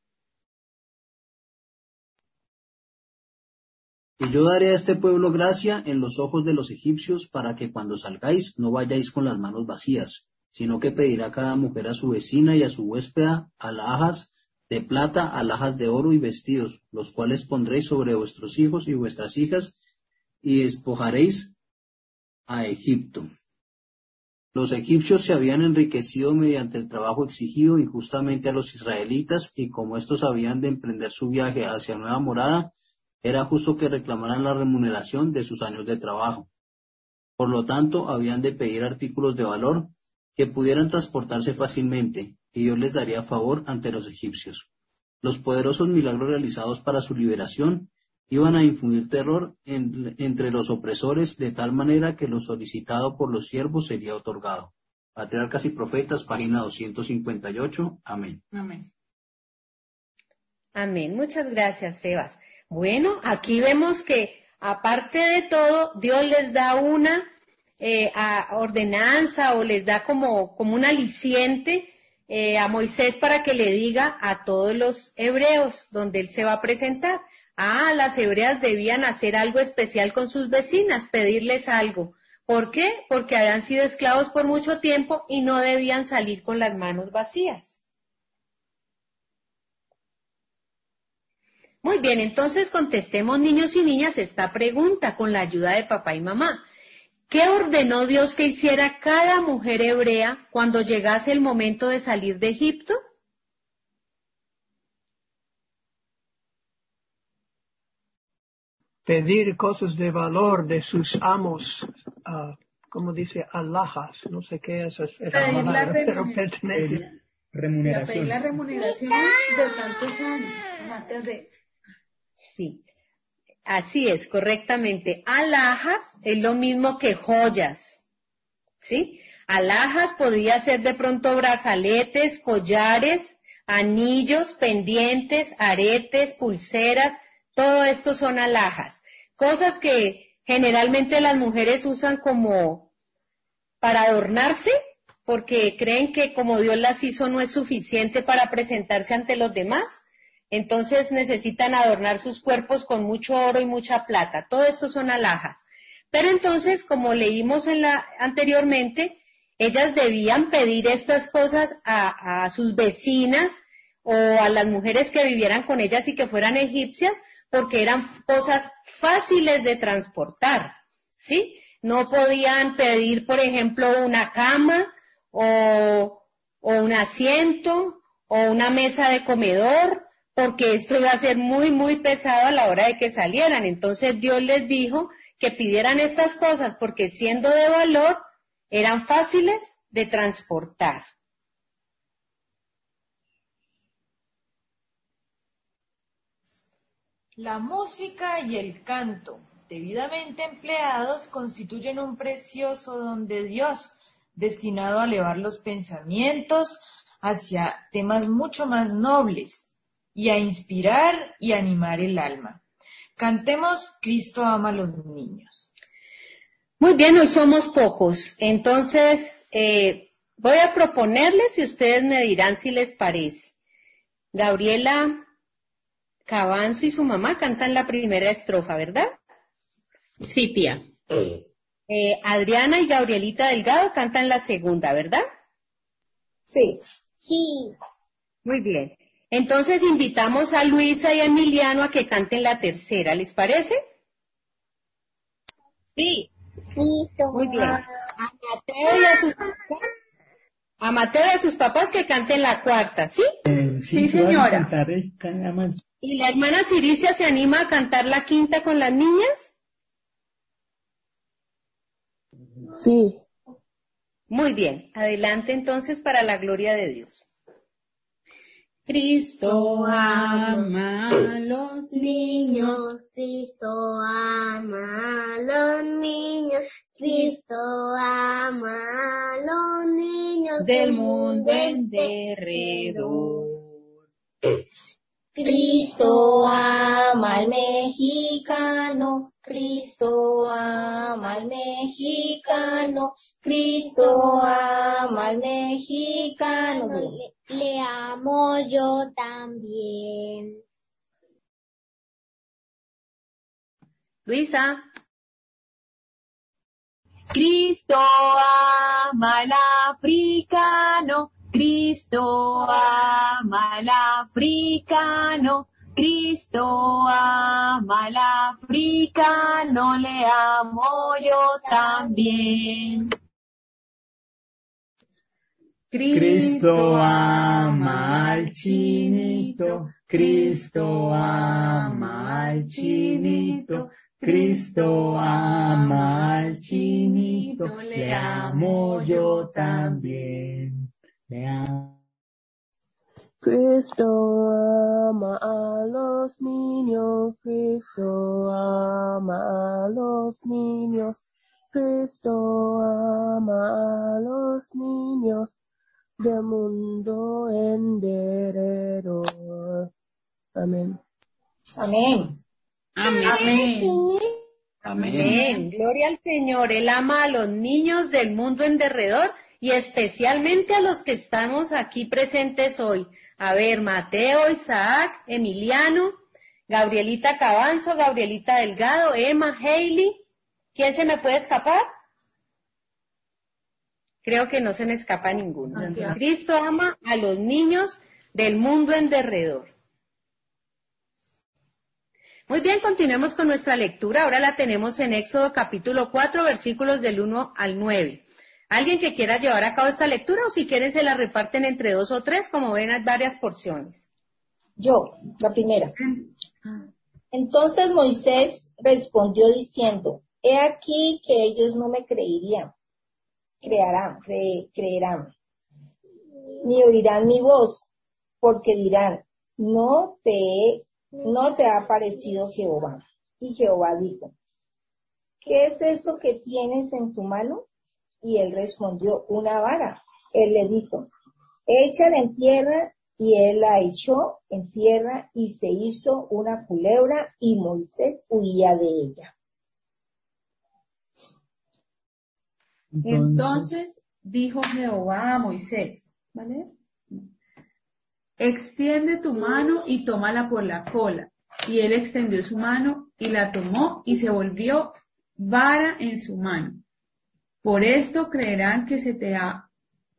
Y yo daré a este pueblo gracia en los ojos de los egipcios, para que cuando salgáis no vayáis con las manos vacías, sino que pedirá cada mujer a su vecina y a su huéspeda alhajas de plata, alhajas de oro y vestidos, los cuales pondréis sobre vuestros hijos y vuestras hijas, y despojaréis a Egipto. Los egipcios se habían enriquecido mediante el trabajo exigido injustamente a los israelitas, y como estos habían de emprender su viaje hacia nueva morada, era justo que reclamaran la remuneración de sus años de trabajo. Por lo tanto, habían de pedir artículos de valor que pudieran transportarse fácilmente, y Dios les daría favor ante los egipcios. Los poderosos milagros realizados para su liberación iban a infundir terror entre los opresores, de tal manera que lo solicitado por los siervos sería otorgado. Patriarcas y Profetas, página 258. Amén. Amén. Amén. Muchas gracias, Sebas. Bueno, aquí vemos que, aparte de todo, Dios les da una ordenanza o les da como un aliciente a Moisés para que le diga a todos los hebreos donde él se va a presentar. Las hebreas debían hacer algo especial con sus vecinas, pedirles algo. ¿Por qué? Porque habían sido esclavos por mucho tiempo y no debían salir con las manos vacías. Muy bien, entonces contestemos, niños y niñas, esta pregunta con la ayuda de papá y mamá. ¿Qué ordenó Dios que hiciera cada mujer hebrea cuando llegase el momento de salir de Egipto? Pedir cosas de valor de sus amos, como dice, alhajas, no sé qué es esa Pedir palabra, pero pertenece. Remuneración. Pedir la remuneración de tantos años antes de... Sí, así es, correctamente. Alhajas es lo mismo que joyas, ¿sí? Alhajas podría ser de pronto brazaletes, collares, anillos, pendientes, aretes, pulseras, todo esto son alhajas. Cosas que generalmente las mujeres usan como para adornarse, porque creen que como Dios las hizo no es suficiente para presentarse ante los demás. Entonces necesitan adornar sus cuerpos con mucho oro y mucha plata. Todo esto son alhajas. Pero entonces, como leímos anteriormente, ellas debían pedir estas cosas a sus vecinas o a las mujeres que vivieran con ellas y que fueran egipcias, porque eran cosas fáciles de transportar, ¿sí? No podían pedir, por ejemplo, una cama o un asiento o una mesa de comedor, porque esto iba a ser muy, muy pesado a la hora de que salieran. Entonces Dios les dijo que pidieran estas cosas porque siendo de valor, eran fáciles de transportar. La música y el canto, debidamente empleados, constituyen un precioso don de Dios, destinado a elevar los pensamientos hacia temas mucho más nobles y a inspirar y animar el alma. Cantemos Cristo ama a los niños. Muy bien, hoy somos pocos, entonces voy a proponerles y ustedes me dirán si les parece. Gabriela Cabanzo y su mamá cantan la primera estrofa, ¿verdad? Sí, tía. Adriana y Gabrielita Delgado cantan la segunda, ¿verdad? Sí. Sí. Muy bien. Entonces invitamos a Luisa y a Emiliano a que canten la tercera, ¿les parece? Sí. Muy bien. A Mateo y a sus papás que canten la cuarta, ¿sí? Sí, señora. ¿Y la hermana Ciricia se anima a cantar la quinta con las niñas? Sí. Muy bien. Adelante entonces para la gloria de Dios. Cristo ama a los niños. Cristo ama a los niños. Cristo ama a los niños del mundo en derredor. Cristo ama al mexicano. Cristo ama al mexicano. Cristo ama al mexicano. Le amo yo también. Luisa. Cristo ama al africano. Cristo ama al africano. Cristo ama al africano. Le amo yo también. Cristo ama al chinito, Cristo ama al chinito, Cristo ama al chinito, le amo yo también. Le amo. Cristo ama a los niños, Cristo ama a los niños, Cristo ama a los niños del mundo en derredor. Amén. Amén. Amén. Amén. Amén. Gloria al Señor. Él ama a los niños del mundo en derredor y especialmente a los que estamos aquí presentes hoy. A ver, Mateo, Isaac, Emiliano, Gabrielita Cabanzo, Gabrielita Delgado, Emma, Hailey. ¿Quién se me puede escapar? Creo que no se me escapa ninguno. Cristo ama a los niños del mundo en derredor. Muy bien, continuemos con nuestra lectura. Ahora la tenemos en Éxodo capítulo 4, versículos del 1 al 9. ¿Alguien que quiera llevar a cabo esta lectura o si quieren se la reparten entre 2 o 3, como ven hay varias porciones? Yo, la primera. Entonces Moisés respondió diciendo, he aquí que ellos no me creerán, ni oirán mi voz, porque dirán, no te ha parecido Jehová. Y Jehová dijo, ¿qué es esto que tienes en tu mano? Y él respondió, una vara. Él le dijo, échala en tierra, y él la echó en tierra, y se hizo una culebra, y Moisés huía de ella. Entonces dijo Jehová a Moisés, ¿vale? Extiende tu mano y tómala por la cola. Y él extendió su mano y la tomó y se volvió vara en su mano. Por esto creerán que se te ha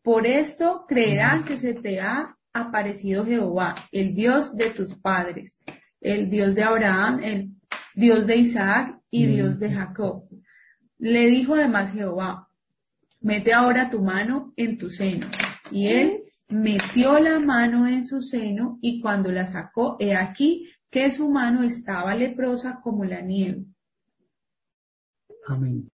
aparecido Jehová, el Dios de tus padres, el Dios de Abraham, el Dios de Isaac y Dios de Jacob. Le dijo además Jehová, mete ahora tu mano en tu seno. Y él metió la mano en su seno y cuando la sacó, he aquí que su mano estaba leprosa como la nieve. Amén.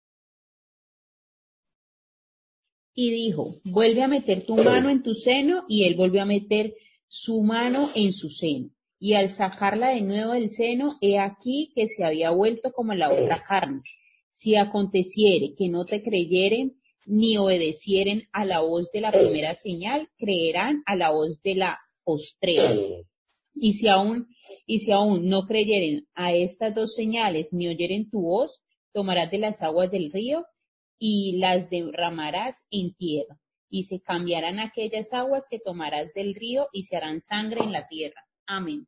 Y dijo, vuelve a meter tu mano en tu seno, y él volvió a meter su mano en su seno. Y al sacarla de nuevo del seno, he aquí que se había vuelto como la otra carne. Si aconteciere que no te creyeren, ni obedecieren a la voz de la primera señal, creerán a la voz de la postrera. Y si aún no creyeren a estas dos señales, ni oyeren tu voz, tomarás de las aguas del río, y las derramarás en tierra, y se cambiarán aquellas aguas que tomarás del río, y se harán sangre en la tierra. Amén.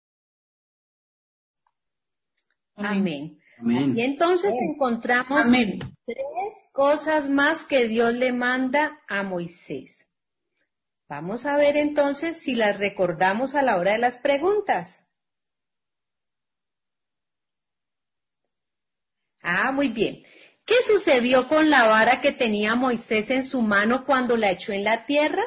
Amén. Y entonces encontramos 3 cosas más que Dios le manda a Moisés. Vamos a ver entonces si las recordamos a la hora de las preguntas. Muy bien. ¿Qué sucedió con la vara que tenía Moisés en su mano cuando la echó en la tierra?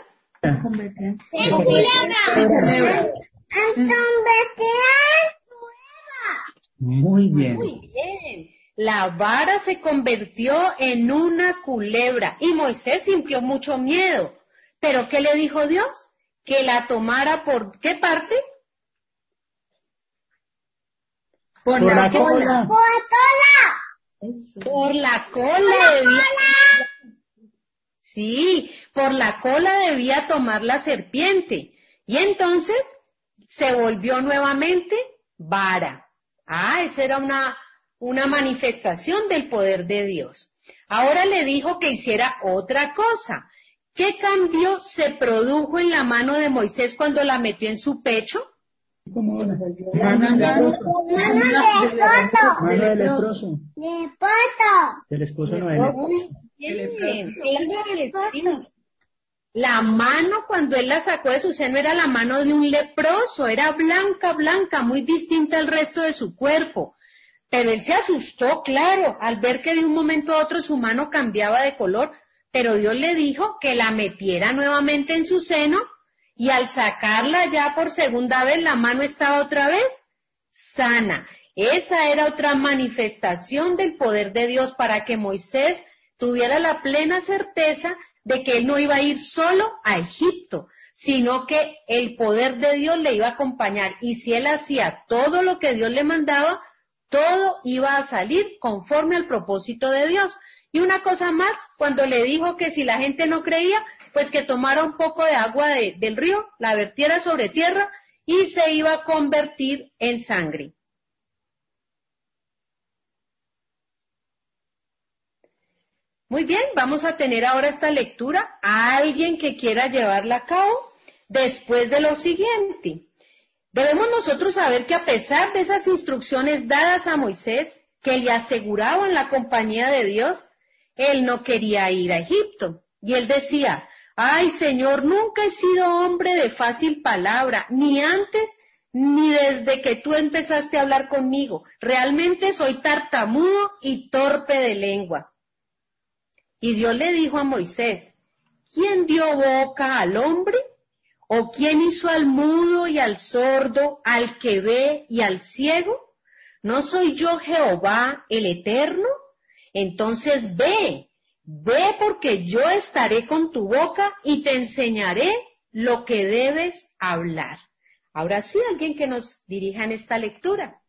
Muy bien. Muy bien. La vara se convirtió en una culebra y Moisés sintió mucho miedo. ¿Pero qué le dijo Dios? Que la tomara ¿por qué parte? Por la cola. Por la cola. Sí, por la cola debía tomar la serpiente. Y entonces se volvió nuevamente vara. Esa era una manifestación del poder de Dios. Ahora le dijo que hiciera otra cosa. ¿Qué cambio se produjo en la mano de Moisés cuando la metió en su pecho? Mano del leproso. El esposo no era. La mano cuando él la sacó de su seno era la mano de un leproso, era blanca, muy distinta al resto de su cuerpo. Pero él se asustó, claro, al ver que de un momento a otro su mano cambiaba de color, pero Dios le dijo que la metiera nuevamente en su seno y al sacarla ya por segunda vez la mano estaba otra vez sana. Esa era otra manifestación del poder de Dios para que Moisés tuviera la plena certeza de que él no iba a ir solo a Egipto, sino que el poder de Dios le iba a acompañar. Y si él hacía todo lo que Dios le mandaba, todo iba a salir conforme al propósito de Dios. Y una cosa más, cuando le dijo que si la gente no creía, pues que tomara un poco de agua del río, la vertiera sobre tierra y se iba a convertir en sangre. Muy bien, vamos a tener ahora esta lectura a alguien que quiera llevarla a cabo después de lo siguiente. Debemos nosotros saber que a pesar de esas instrucciones dadas a Moisés, que le aseguraban la compañía de Dios, él no quería ir a Egipto. Y él decía, ay Señor, nunca he sido hombre de fácil palabra, ni antes ni desde que tú empezaste a hablar conmigo. Realmente soy tartamudo y torpe de lengua. Y Dios le dijo a Moisés, ¿quién dio boca al hombre? ¿O quién hizo al mudo y al sordo, al que ve y al ciego? ¿No soy yo Jehová el Eterno? Entonces ve porque yo estaré con tu boca y te enseñaré lo que debes hablar. Ahora sí, alguien que nos dirija en esta lectura.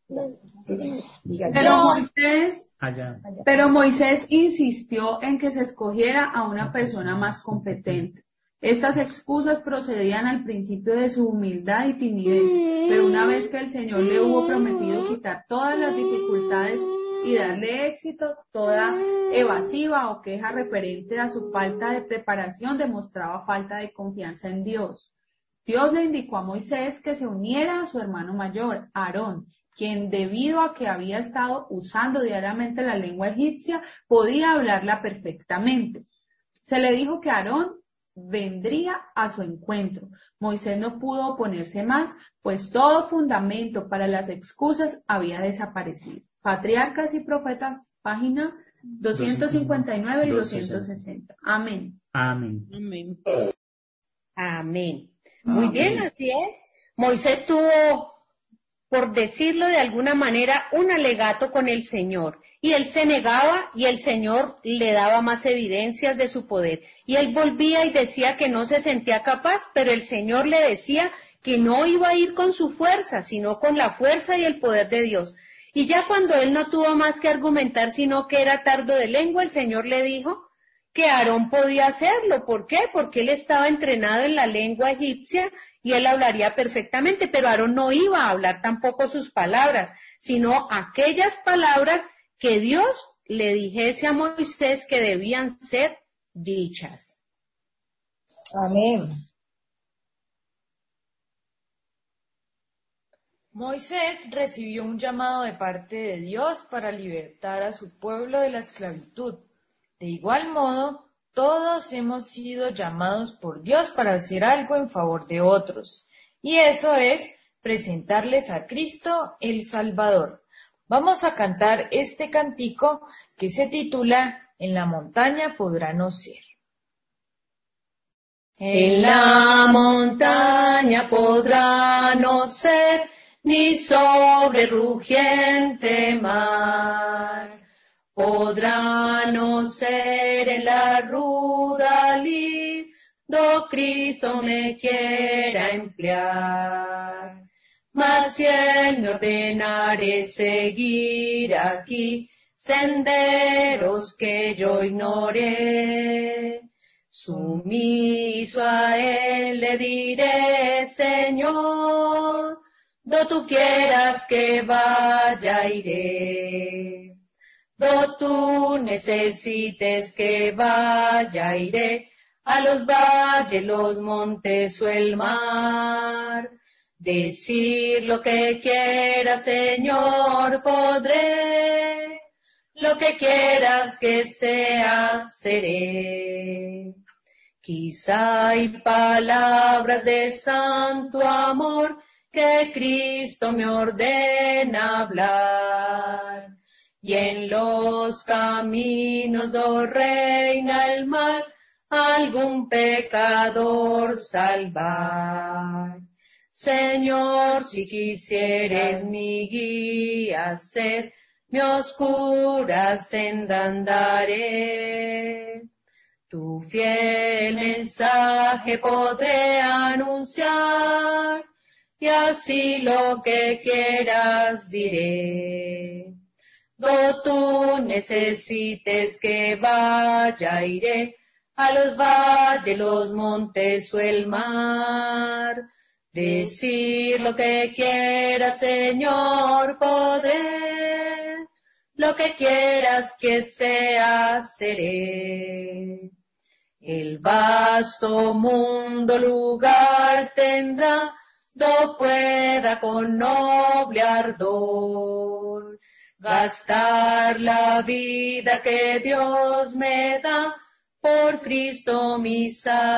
Pero Moisés insistió en que se escogiera a una persona más competente. Estas excusas procedían al principio de su humildad y timidez, pero una vez que el Señor le hubo prometido quitar todas las dificultades y darle éxito, toda evasiva o queja referente a su falta de preparación demostraba falta de confianza en Dios. Dios le indicó a Moisés que se uniera a su hermano mayor, Aarón, quien debido a que había estado usando diariamente la lengua egipcia, podía hablarla perfectamente. Se le dijo que Aarón vendría a su encuentro. Moisés no pudo oponerse más, pues todo fundamento para las excusas había desaparecido. Patriarcas y Profetas, página 259 y 260. Amén. Amén. Amén. Amén. Muy bien, así es. Moisés tuvo, por decirlo de alguna manera, un alegato con el Señor. Y él se negaba y el Señor le daba más evidencias de su poder. Y él volvía y decía que no se sentía capaz, pero el Señor le decía que no iba a ir con su fuerza, sino con la fuerza y el poder de Dios. Y ya cuando él no tuvo más que argumentar, sino que era tardo de lengua, el Señor le dijo que Aarón podía hacerlo. ¿Por qué? Porque él estaba entrenado en la lengua egipcia y él hablaría perfectamente, pero Aarón no iba a hablar tampoco sus palabras, sino aquellas palabras que Dios le dijese a Moisés que debían ser dichas. Amén. Moisés recibió un llamado de parte de Dios para libertar a su pueblo de la esclavitud. De igual modo, todos hemos sido llamados por Dios para hacer algo en favor de otros, y eso es presentarles a Cristo el Salvador. Vamos a cantar este cantico que se titula En la montaña podrá no ser. En la montaña podrá no ser, ni sobre rugiente mar. Podrá no ser en la ruda lid, do Cristo me quiera emplear. Mas si él me ordenare seguir aquí, senderos que yo ignoré, sumiso a él le diré, Señor, do tú quieras que vaya iré, do tú necesites que vaya iré, a los valles, los montes o el mar. Decir lo que quiera, Señor, podré, lo que quieras que sea, seré. Quizá hay palabras de santo amor que Cristo me ordena hablar, y en los caminos do reina el mal, algún pecador salvar. Señor, si quisieres mi guía ser, mi oscura senda andaré. Tu fiel mensaje podré anunciar, y así lo que quieras diré. Do tú necesites que vaya, iré, a los valles, los montes o el mar. Decir lo que quiera, Señor, podré, lo que quieras que sea, seré. El vasto mundo lugar tendrá, do pueda con noble ardor gastar la vida que Dios me da por Cristo mi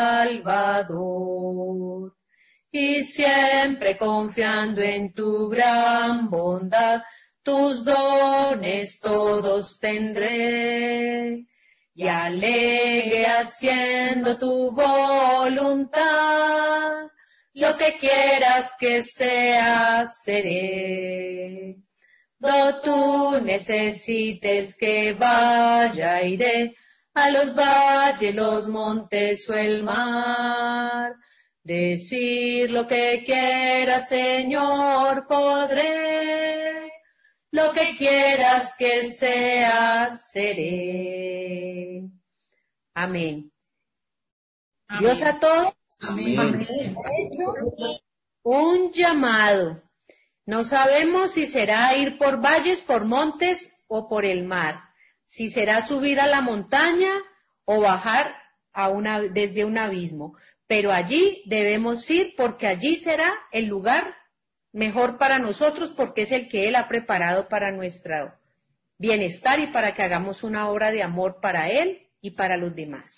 Salvador. Y siempre confiando en tu gran bondad, tus dones todos tendré, y alegre haciendo tu voluntad, lo que quieras que sea, seré. Do tú necesites que vaya, iré a los valles, los montes o el mar. Decir lo que quieras, Señor, podré. Lo que quieras que sea, seré. Amén. Amén. Dios a todos. Amén. Amén. Un llamado. No sabemos si será ir por valles, por montes o por el mar. Si será subir a la montaña o bajar desde un abismo. Pero allí debemos ir porque allí será el lugar mejor para nosotros, porque es el que Él ha preparado para nuestro bienestar y para que hagamos una obra de amor para Él y para los demás.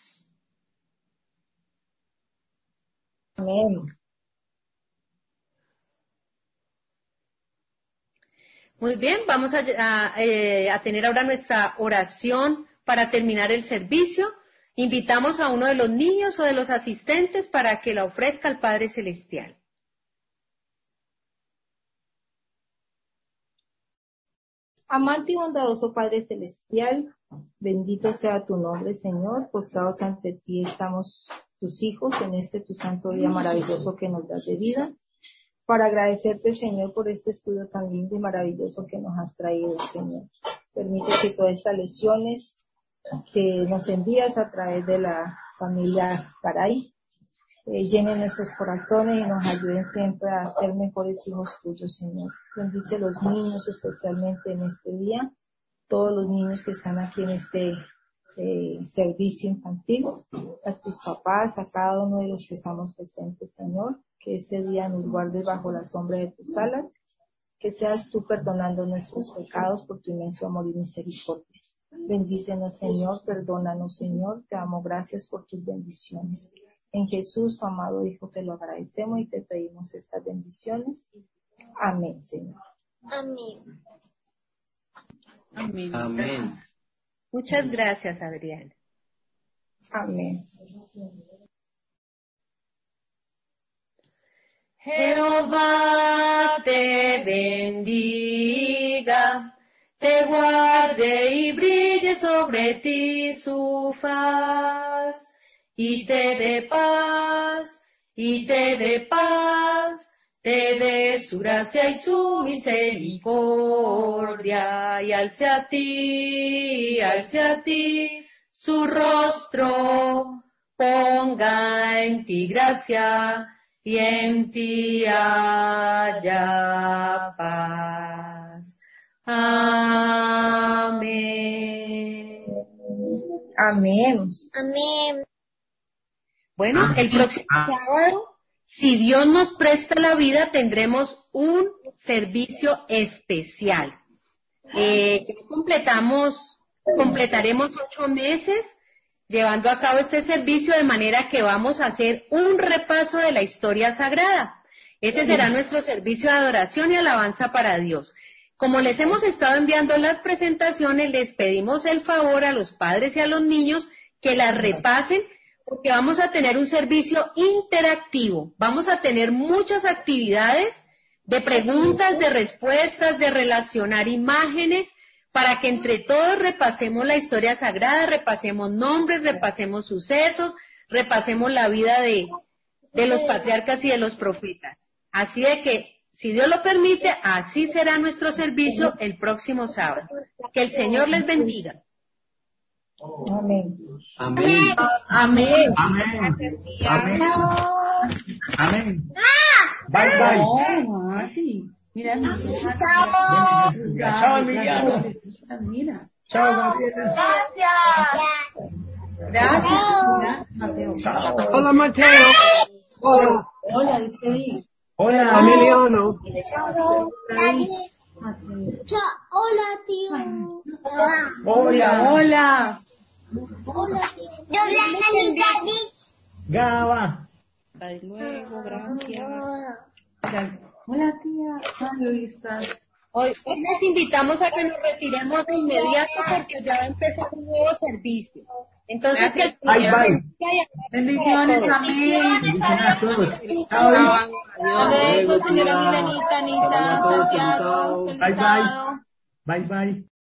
Amén. Muy bien, vamos a tener ahora nuestra oración para terminar el servicio. Invitamos a uno de los niños o de los asistentes para que la ofrezca al Padre Celestial. Amante y bondadoso Padre Celestial, bendito sea tu nombre, Señor. Postrados ante ti estamos tus hijos en este tu santo día maravilloso que nos das de vida, para agradecerte, Señor, por este estudio tan lindo y maravilloso que nos has traído, Señor. Permite que todas estas lecciones que nos envías a través de la familia Garay llenen nuestros corazones y nos ayuden siempre a ser mejores hijos tuyos, Señor. Bendice a los niños, especialmente en este día, todos los niños que están aquí en este servicio infantil, a tus papás, a cada uno de los que estamos presentes, Señor, que este día nos guardes bajo la sombra de tus alas, que seas tú perdonando nuestros pecados por tu inmenso amor y misericordia. Bendícenos, Señor, perdónanos, Señor, te damos gracias por tus bendiciones. En Jesús, tu amado Hijo, te lo agradecemos y te pedimos estas bendiciones. Amén, Señor. Amén. Amén. Amén. Muchas gracias, Adriana. Amén. Jehová te bendiga, te guarde y brille sobre ti su faz, y te dé paz, te dé su gracia y su misericordia, y alce a ti su rostro, ponga en ti gracia, y en ti haya paz. Amén. Amén. Amén. Bueno, el próximo sábado, si Dios nos presta la vida, tendremos un servicio especial. Completaremos 8 meses llevando a cabo este servicio, de manera que vamos a hacer un repaso de la historia sagrada. Ese será nuestro servicio de adoración y alabanza para Dios. Como les hemos estado enviando las presentaciones, les pedimos el favor a los padres y a los niños que las repasen, porque vamos a tener un servicio interactivo. Vamos a tener muchas actividades de preguntas, de respuestas, de relacionar imágenes, para que entre todos repasemos la historia sagrada, repasemos nombres, repasemos sucesos, repasemos la vida de los patriarcas y de los profetas. Así de que, si Dios lo permite, así será nuestro servicio el próximo sábado. Que el Señor les bendiga. Amén. Amén. Amén. Amén. Amén. Amén. Bye bye. Oh, sí. Mira, Chao, Emiliano. mira. Chao, Gabriela. Gracias. Mira, Mateo. Chao. Hola, Mateo. Hola, Hola, dice ahí. Hola, Emiliano. Hola, tío. Hola. Hola. Yo Gaba. Hasta luego, gracias. Hola, tía. Ay, hoy estás. Hoy les invitamos a que nos retiremos de inmediato porque ya va a empezar un nuevo servicio. Entonces, Gracias, que Bye, bye. Bendiciones, amén. Bendiciones a todos. Chao. Luego, señora Milenita, Anita, Chao. Santiago, Bye, bye. Bye, bye.